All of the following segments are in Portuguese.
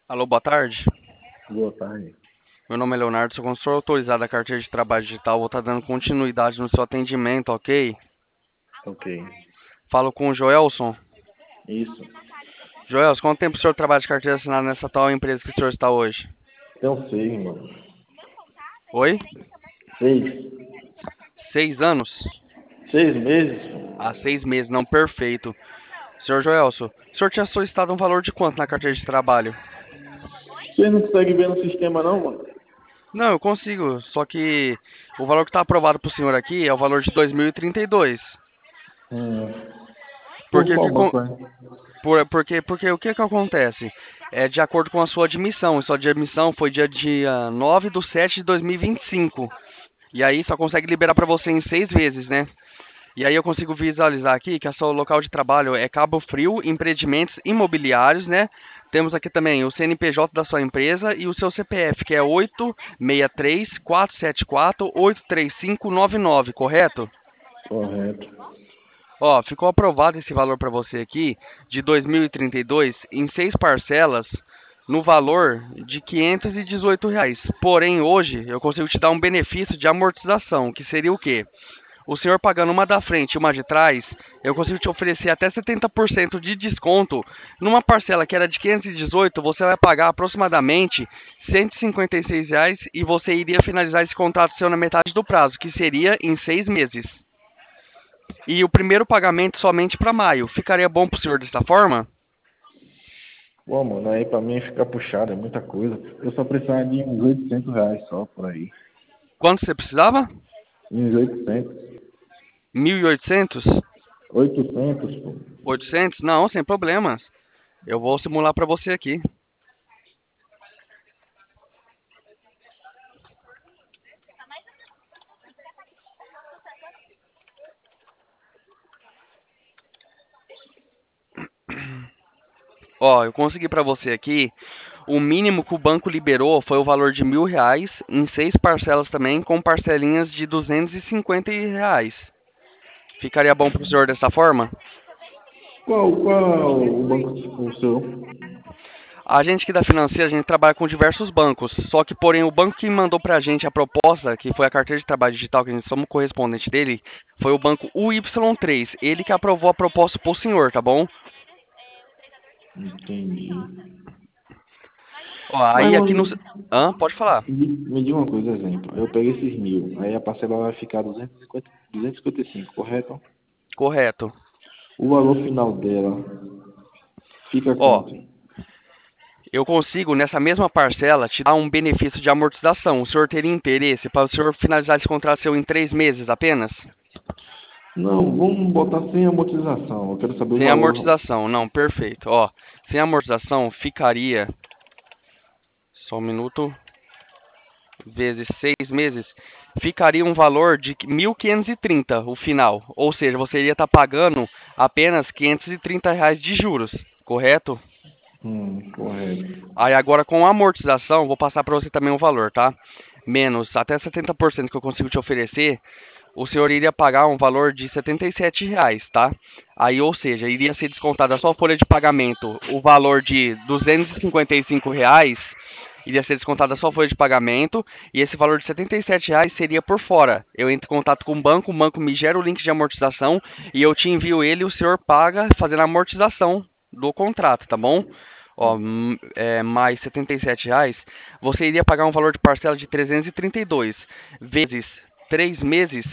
Alô, boa tarde. Boa tarde. Meu nome é Leonardo, sou consultor autorizado da carteira de trabalho digital. Vou estar dando continuidade no seu atendimento, ok? Ok. Falo com o Joelson. Isso. Joelson, quanto tempo o senhor trabalha de carteira assinada nessa tal empresa que o senhor está hoje? Então, seis, mano. Oi? 6. 6 anos? 6 meses, Ah, pô. 6 meses, não, perfeito. Senhor Joelson, o senhor tinha solicitado um valor de quanto na carteira de trabalho? Você não consegue ver no sistema, não, mano? Não, eu consigo, só que o valor que está aprovado para o senhor aqui é o valor de 2032. Hum. Por Porque, qual que, banco é? porque o que que acontece? É de acordo com a sua admissão. E sua admissão foi dia 9 de 7 de 2025. E aí só consegue liberar para você em 6 vezes, né? E aí eu consigo visualizar aqui que o seu local de trabalho é Cabo Frio, empreendimentos imobiliários, né? Temos aqui também o CNPJ da sua empresa e o seu CPF, que é 863-474-83599, correto? Correto. Ó, ficou aprovado esse valor para você aqui de 2032 em 6 parcelas no valor de R$ 518. Porém, hoje eu consigo te dar um benefício de amortização, que seria o quê? O senhor pagando uma da frente e uma de trás, eu consigo te oferecer até 70% de desconto. Numa parcela que era de 518, você vai pagar aproximadamente R$ 156 e você iria finalizar esse contrato seu na metade do prazo, que seria em 6 meses. E o primeiro pagamento somente para maio. Ficaria bom para o senhor dessa forma? Pô, mano, aí pra mim fica puxado, é muita coisa. Eu só precisava de uns R$ 800 só, por aí. Quanto você precisava? Uns 800. 1.800? 800, pô. 800? Não, sem problemas. Eu vou simular para você aqui. Ó, eu consegui para você aqui. O mínimo que o banco liberou foi o valor de R$ 1.000 em 6 parcelas também, com parcelinhas de R$ 250. Ficaria bom para o senhor dessa forma? Qual o banco o seu? A gente que da financeira, a gente trabalha com diversos bancos. Só que, porém, o banco que mandou pra gente a proposta, que foi a carteira de trabalho digital, que a gente somos correspondente dele, foi o banco UY3. Ele que aprovou a proposta pro senhor, tá bom? Entendi. Ó, Mas, aí aqui no. mano, Hã? Pode falar. me diga uma coisa, exemplo. Eu peguei esses 1.000, aí a parcela vai ficar 255, correto? Correto. O valor final dela fica Ó, quanto? eu consigo, nessa mesma parcela, te dar um benefício de amortização. O senhor teria interesse para o senhor finalizar esse contrato seu em 3 meses apenas? Não, vamos botar sem amortização. Eu quero saber o Sem valor. amortização. Não, perfeito. Ó, sem amortização ficaria. Só um minuto. Vezes 6 meses, ficaria um valor de 1.530 o final. Ou seja, você iria estar pagando apenas R$ 530 de juros, correto? Correto. Aí agora com a amortização, vou passar para você também o valor, tá? Menos até 70% que eu consigo te oferecer, o senhor iria pagar um valor de R$ 77, tá? Aí, ou seja, iria ser descontado da sua folha de pagamento o valor de R$ 255, iria ser descontado da sua folha de pagamento, e esse valor de R$ 77 seria por fora. Eu entro em contato com o banco me gera o link de amortização, e eu te envio ele e o senhor paga fazendo a amortização do contrato, tá bom? Ó, mais R$ 77, você iria pagar um valor de parcela de 332 vezes 3 meses,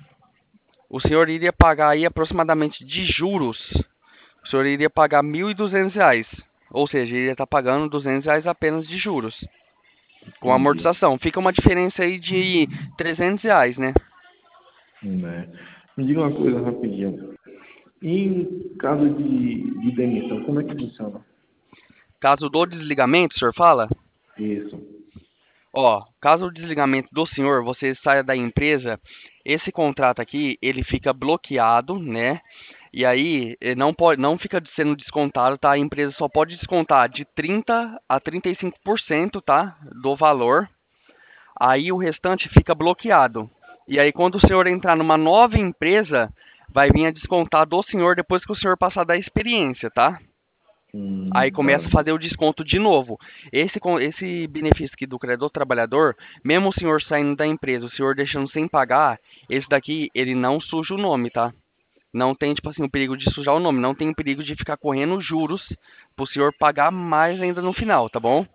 o senhor iria pagar aí aproximadamente de juros, o senhor iria pagar R$ 1.200. Ou seja, iria estar pagando R$ 200 apenas de juros, com Entendi. amortização. Fica uma diferença aí de R$ 300, né? Né? Me diga uma coisa rapidinho. Em caso de demissão, como é que funciona? Caso do desligamento, o senhor fala? Isso. Ó, caso o desligamento do senhor, você saia da empresa, esse contrato aqui, ele fica bloqueado, né? E aí, não pode, não fica sendo descontado, tá? A empresa só pode descontar de 30 a 35%, tá? Do valor. Aí o restante fica bloqueado. E aí, quando o senhor entrar numa nova empresa, vai vir a descontar do senhor depois que o senhor passar da experiência, tá? Aí Tá. começa a fazer o desconto de novo. Esse benefício aqui do credor trabalhador, mesmo o senhor saindo da empresa, o senhor deixando sem pagar, esse daqui, ele não suja o nome, tá? Não tem, tipo assim, o perigo de sujar o nome. Não tem o perigo de ficar correndo juros pro senhor pagar mais ainda no final, tá bom?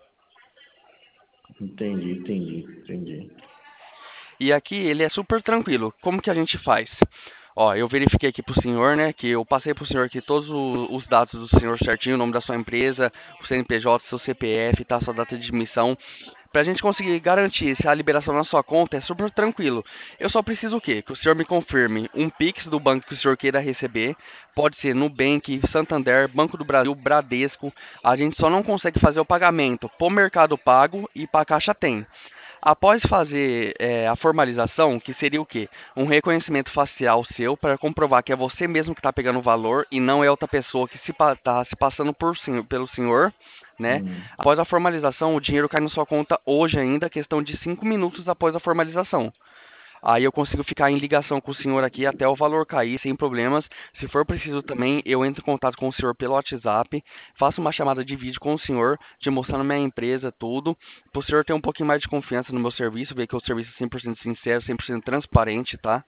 Entendi. E aqui ele é super tranquilo. Como que a gente faz? Ó, eu verifiquei aqui pro senhor, né, que eu passei pro senhor aqui todos os dados do senhor certinho, o nome da sua empresa, o CNPJ, seu CPF, tá, sua data de admissão. Pra gente conseguir garantir se a liberação na sua conta é super tranquilo. Eu só preciso o quê? Que o senhor me confirme um Pix do banco que o senhor queira receber. Pode ser Nubank, Santander, Banco do Brasil, Bradesco. A gente só não consegue fazer o pagamento pro Mercado Pago e pra Caixa Tem. Após fazer a formalização, que seria o quê? Um reconhecimento facial seu para comprovar que é você mesmo que está pegando o valor e não é outra pessoa que está se passando pelo senhor, né? Hum, Após a formalização, o dinheiro cai na sua conta hoje ainda, questão de 5 minutos após a formalização. Aí eu consigo ficar em ligação com o senhor aqui até o valor cair sem problemas. Se for preciso também, eu entro em contato com o senhor pelo WhatsApp, faço uma chamada de vídeo com o senhor, te mostrando minha empresa, tudo, para o senhor ter um pouquinho mais de confiança no meu serviço, ver que o serviço é 100% sincero, 100% transparente, tá?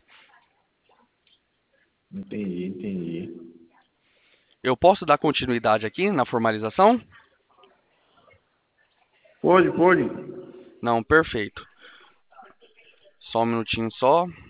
entendi. Eu posso dar continuidade aqui na formalização? Pode. Não, perfeito. Só um minutinho só.